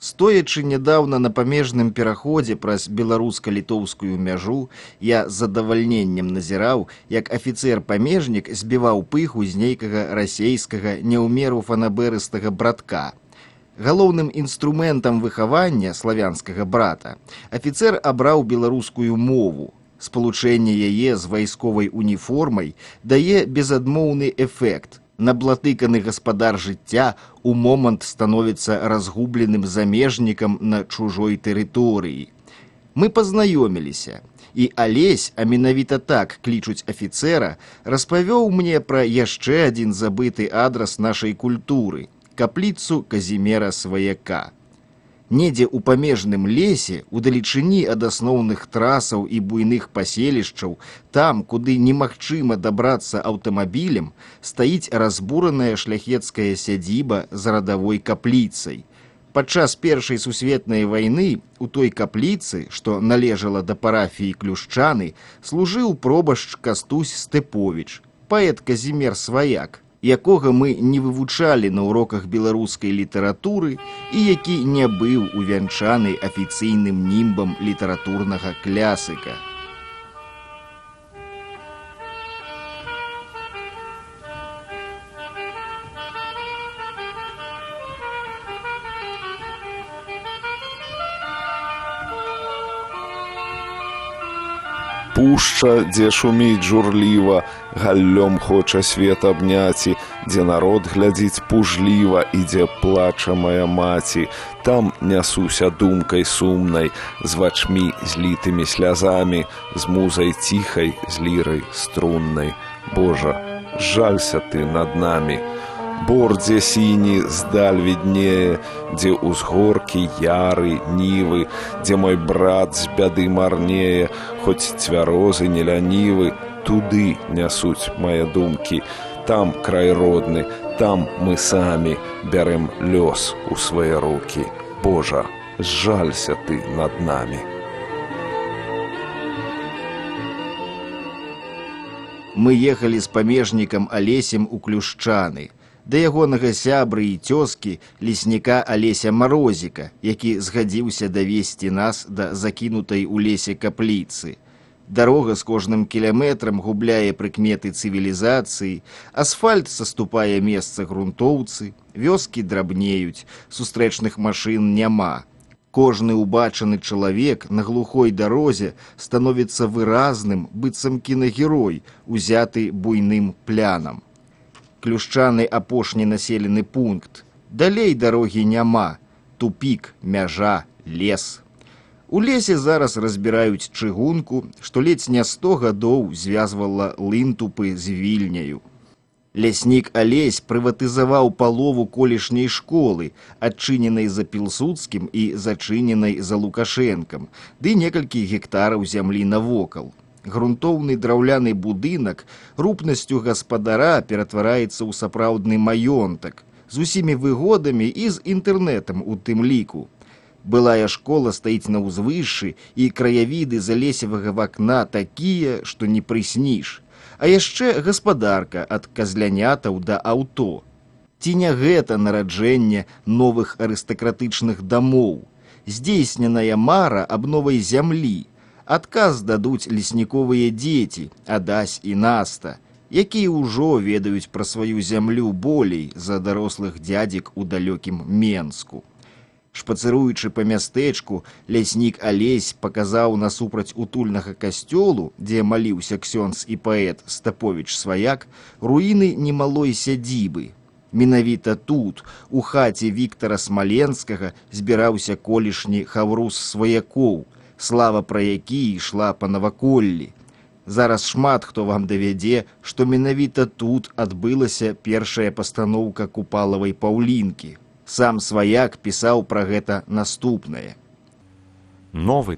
Стоячы нядаўна на памежным пераходзе праз беларуска-літоўскую мяжу, я з задавальненнем назіраў, як афіцэр-памежнік збіваў пыху з нейкага расейскага неўмеру фанаберыстага братка. Галоўным інструментам выхавання славянскага брата афіцэр абраў беларускую мову. Спалучэнне яе з вайсковай уніформай дае безадмоўны эфект. Наблатыканы гаспадар жыцця у момант становіцца разгубленым замежнікам на чужой тэрыторыі. Мы пазнаёміліся, і Алесь, а менавіта так клічуць афіцэра, распавёў мне пра яшчэ адзін забыты адрас нашай культуры – капліцу Казімера Сваяка. Недзе ў памежным лесе, удалечыні ад асноўных трасаў і буйных паселішчаў, там, куды немагчыма дабрацца аўтамабілем, стаіць разбураная шляхецкая сядзіба з радавой капліцай. Падчас Першай сусветнай вайны у той капліцы, што належала да парафіі Клюшчаны, служыў пробашч Кастусь Степовіч, паэт Казімер Сваяк, якога мы не вывучалі на уроках беларускай літаратуры і які не быў увянчаны афіцыйным німбам літаратурнага клясыка. Пушча, дзе шуміць журліва, галлём хоча свет абняці, дзе народ глядзіць пужліва і дзе плача мая маці. Там нясуся думкай сумнай, з вачмі злітымі слязамі, з музай ціхай, з лірай струннай. Божа, жалься ты над намі. Бор, дзе сіні здаль віднее, дзе узгоркі, яры, нівы, дзе мой брат з бяды марнее, хоць цвярозы не лянівы, туды нясуць мае думкі. Там край родны, там мы самі бярэм лёс у свае рукі. Божа, жалься ты над намі. Мы ехалі з памежнікам Алесем у Клюшчаны, да ягонага сябры і цёзкі лесніка Алеся Марозіка, які згадзіўся давесці нас да закінутай у лесе капліцы. Дарога з кожным кіляметрам губляе прыкметы цывілізацыі, асфальт саступае месца грунтоўцы, вёскі драбнеюць, сустрэчных машын няма. Кожны ўбачаны чалавек на глухой дарозе становіцца выразным, быццам кінагерой, узяты буйным плянам. Клюшчаны апошні населены пункт. Далей дарогі няма. Тупік, мяжа, лес. У лесе зараз разбіраюць чыгунку, што ледзь не 100 гадоў звязвала Лынтупы з Вільняю. Ляснік Алесь прыватызаваў палову колішняй школы, адчыненай за Пілсудскім і зачыненай за Лукашэнкам, ды некалькі гектараў зямлі навокал. Грунтоўны драўляны будынак рупнасцю гаспадара ператвараецца ў сапраўдны маёнтак, з усімі выгодамі і з інтэрнэтам у тым ліку. Былая школа стаіць на ўзвышшы, і краявіды залесевага вакна такія, што не прысніш. А яшчэ гаспадарка ад казлянятаў да аўто. Ці не гэта нараджэнне новых арыстакратычных дамоў, здзейсненая мара аб новай зямлі? Адказ дадуць лесніковыя дзеці, Адась і Наста, якія ўжо ведаюць пра сваю зямлю болей за дарослых дзядзік у далёкім Менску. Шпацыруючы па мястэчку, ляснік Алесь паказаў насупраць утульнага касцёлу, дзе маліўся ксёндз і паэт Стаповіч Сваяк, руіны немалой сядзібы. Менавіта тут, у хаце Віктара Смаленскага, збіраўся колішні Хаўрус Сваякоў, слава пра які ішла па наваколлі. Зараз шмат хто вам давядзе, што менавіта тут адбылася першая пастаноўка Купалавай Паўлінкі. Сам Сваяк пісаў пра гэта наступнае. Новы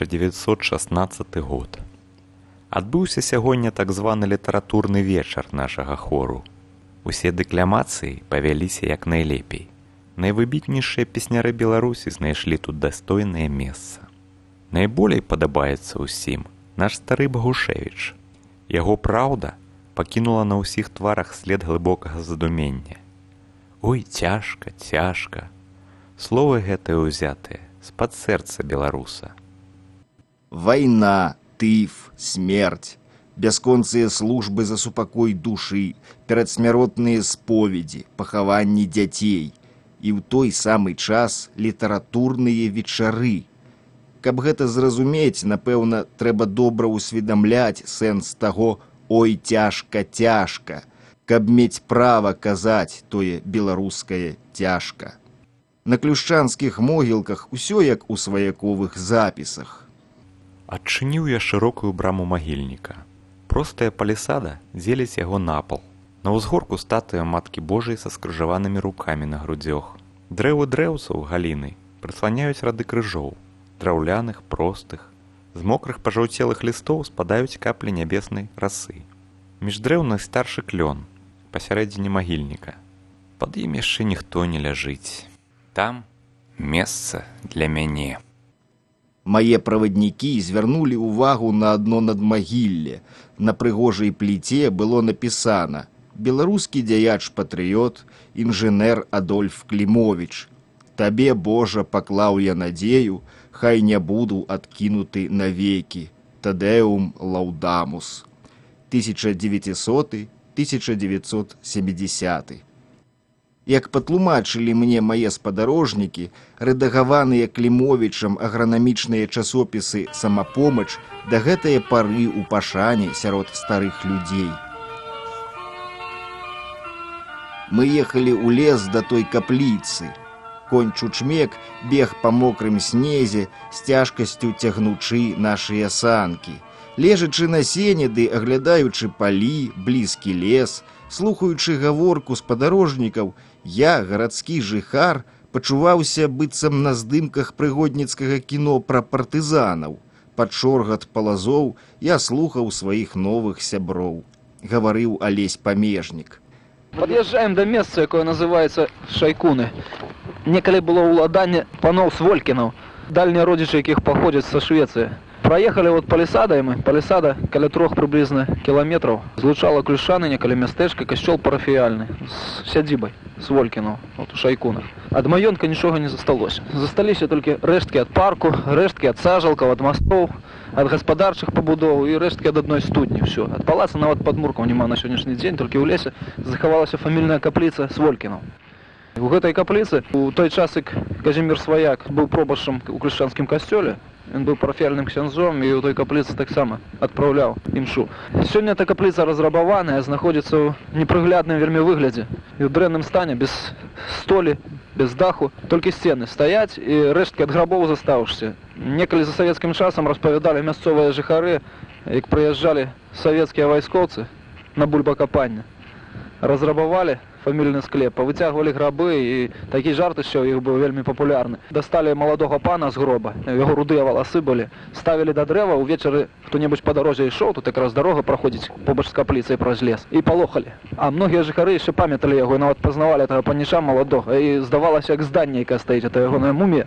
1916 год. Адбыўся сягоння так званы літаратурны вечар нашага хору. Усе дэкламацыі павяліся як найлепей. Найвыбітнейшыя песняры Беларусі знайшлі тут дастойнае месца. Найболей падабаецца ўсім наш стары Багушевіч. Яго праўда пакінула на ўсіх тварах след глыбокага задумення. Ой, цяжка, цяжка. Словы гэтыя ўзятыя з-пад сэрца беларуса. Вайна, тыф, смерць, бясконцыя службы за супакой душы, перадсмяротныя споведзі, пахаванні дзяцей і ў той самы час літаратурныя вечары. Каб гэта зразумець, напэўна, трэба добра ўсведамляць сэнс таго «ой, цяжка, цяжка», каб мець права казаць тое беларускае цяжка. На клюшчанскіх могілках усё як у сваяковых запісах. Адчыніў я шырокую браму магільніка. Простая палісада дзеліць яго напал. На ўзгорку статуя Маткі Божай са скрыжаванымі рукамі на грудзёх. Дрэвы дрэўцаў галіны прысланяюць рады крыжоў, драўляных, простых. З мокрых пажаўцелых лістоў спадаюць каплі нябеснай расы. Між дрэўных старшы клён, пасярэдзіне магільніка. Пад ім яшчэ ніхто не ляжыць. Там месца для мяне. Мае праваднікі звярнулі ўвагу на адно надмагілле. На прыгожай пліце было напісана «Беларускі дзяяч-патрыёт, інжынер Адольф Клімовіч. Табе, Божа, паклаў я надзею, хай не буду адкінуты навекі. Тадэум лаўдамус». 1900-1970. Як патлумачылі мне мае спадарожнікі, рэдагаваныя Клімовічам агранамічныя часопісы «Самапомач» да гэтае пары ў пашане сярод старых людзей. Мы ехалі ў лес да той капліцы. Конь Чучмек бег па мокрым снезе, з цяжкасцю цягнучы нашыя санкі. Лежачы на сене ды аглядаючы палі, блізкі лес, слухаючы гаворку спадарожнікаў, я, гарадскі жыхар, пачуваўся быццам на здымках прыгодніцкага кіно пра партызанаў. Пад шоргат палазоў я слухаў сваіх новых сяброў. Гаварыў Алесь Памежнік. Пад'язджаем да месца, якое называецца Шайкуны. Некалі было ўладанне паноў Сволькінаў, дальнія родзічы якіх паходзяць са Швецыі. Праехалі от палісада, і мы, палісада каля 3 прыблізна кіламетраў, злучала Клюшчаны, некалі мястэчка, касцёл парафіяльны, з сядзібай Сволькінаў, от у Шайкунах. Ад маёнтка нічога не засталося. Засталіся толькі рэшткі ад парку, рэшткі ад сажалкаў, ад мастоў, ад гаспадарчых пабудоў і рэшткі ад адной студні, ўсё. Ад палаца нават падмуркаў няма на сённяшні дзень, толькі ў лесе захавалася фамільная капліца Сволькінаў. У гэтай капліцы, у той час, як Казімір Сваяк быў пробашчам у клюшчанскім касцёле, ён быў парафіяльным ксяндзом і ў той капліцы таксама адпраўляў імшу. Сёння эта капліца разрабаваная, знаходзіцца ў непрыглядным вельмі выглядзе і ў дрэнным стане, без столі, без даху, толькі сцены стаяць і рэшткі ад грабоў застаўшся. Некалі за савецкім часам распавядалі мясцовыя жыхары, як прыязджалі савецкія вайскоўцы на бульбакапанне. Разрабавалі фамільны склеп, павыцягвалі грабы, і такі жарт яшчэ ў іх быў вельмі папулярны. Дасталі маладога пана з гроба, яго рудыя валасы былі, ставілі да дрэва, увечары хто-небудзь па дарозе ішоў, тут якраз дарога праходзіць побач з капліцай праз лес, і палохалі. А многія жыхары яшчэ памяталі яго, і нават пазнавалі таго паніша маладога, і здавалася, як зданне, якая стаіць, это ягоная мумія.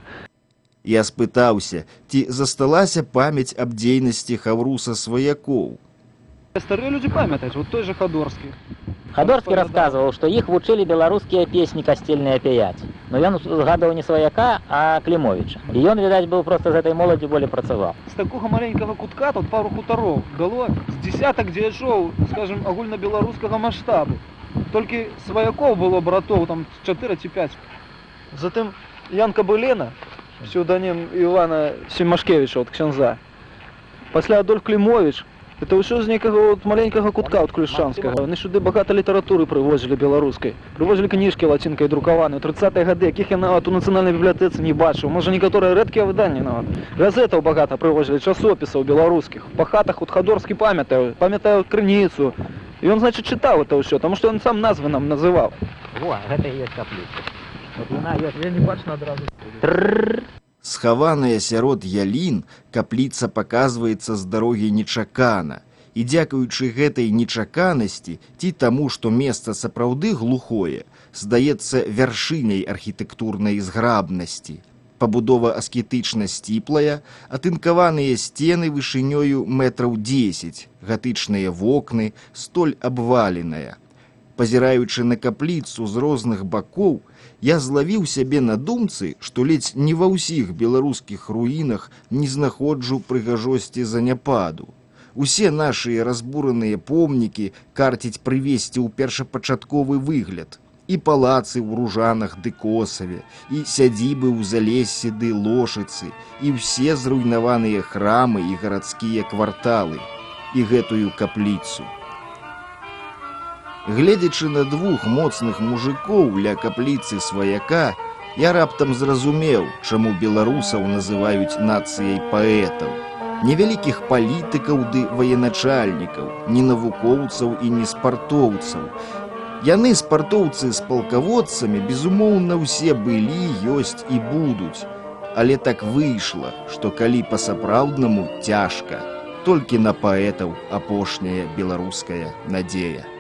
Я спытаўся, ці засталася памяць аб дзейнасці Хаўруса Сваякоў. Старыя людзі памятаюць, вот той жа Хадорскі. Хадорскі расказваў, што іх вучылі беларускія песні касцельныя пяяць. Но ён згадаў не Сваяка, а Клімовіча. І ён, відаць, быў проста з гэтай моладзі болей працаваў. З такога маленькага кутка тут пару хутароў дало з дзесятак дзеячоў, скажем, агульнабеларускага маштабу. Толькі Сваякоў было братоў, там 4 ці 5. Затым Ян Кабылена, псеўданім Івана Семашкевіча от ксяндза. Пасля Адольф Клімовіч. Это ўсё з нейкага маленькага кутка от клюшчанскага. Яны сюды багата літаратуры прывозілі беларускай. Прывозілі кніжкі лацінкай друкаваныя. 30-е гады, якіх я нават у нацыянальнай бібліятэцы не бачыў. Можа, некаторыя рэдкія выданні нават. Газетаў багата прывозілі, часопісаў беларускіх. Па хатах от Хадорскі памятаю крыніцу. І ён, значыць, чытаў это ўсё, таму што ён сам назвы нам называў. Во, гэта і ёсць капліца. Вот яна ёсць, я не бачна адразу. Схаваная сярод ялін, капліца паказваецца з дарогі нечакана. І дзякуючы гэтай нечаканасці, ці таму, што месца сапраўды глухое, здаецца вяршыняй архітэктурнай зграбнасці. Пабудова аскетычна сціплая, атынкаваныя сцены вышынёю метраў 10, гатычныя вокны, столь абваленая. Пазіраючы на капліцу з розных бакоў, Я злавіў сябе на думцы, што ледзь не ва ўсіх беларускіх руінах не знаходжу прыгажосці заняпаду. Усе нашыя разбураныя помнікі карціць прывесці ў першапачатковы выгляд. І палацы ў Ружанах ды Косаве, і сядзібы ў Залессі ды Лошыцы, і ўсе зруйнаваныя храмы і гарадскія кварталы, і гэтую капліцу. Гледзячы на двух моцных мужикоў ля капліцы сваяка, я раптам зразумеў, чаму беларусаў называюць нацыяй паэтаў. Невялікіх палітыкаў ды военачальнікаў, ні навукоўцаў і ні спартоўцаў. Яны, спартоўцы з палкаводцамі, безумоўна, ўсе былі, ёсць і будуць. Але так выйшла, што калі па-сапраўднаму цяжка, толькі на паэтаў апошняя беларуская надзея.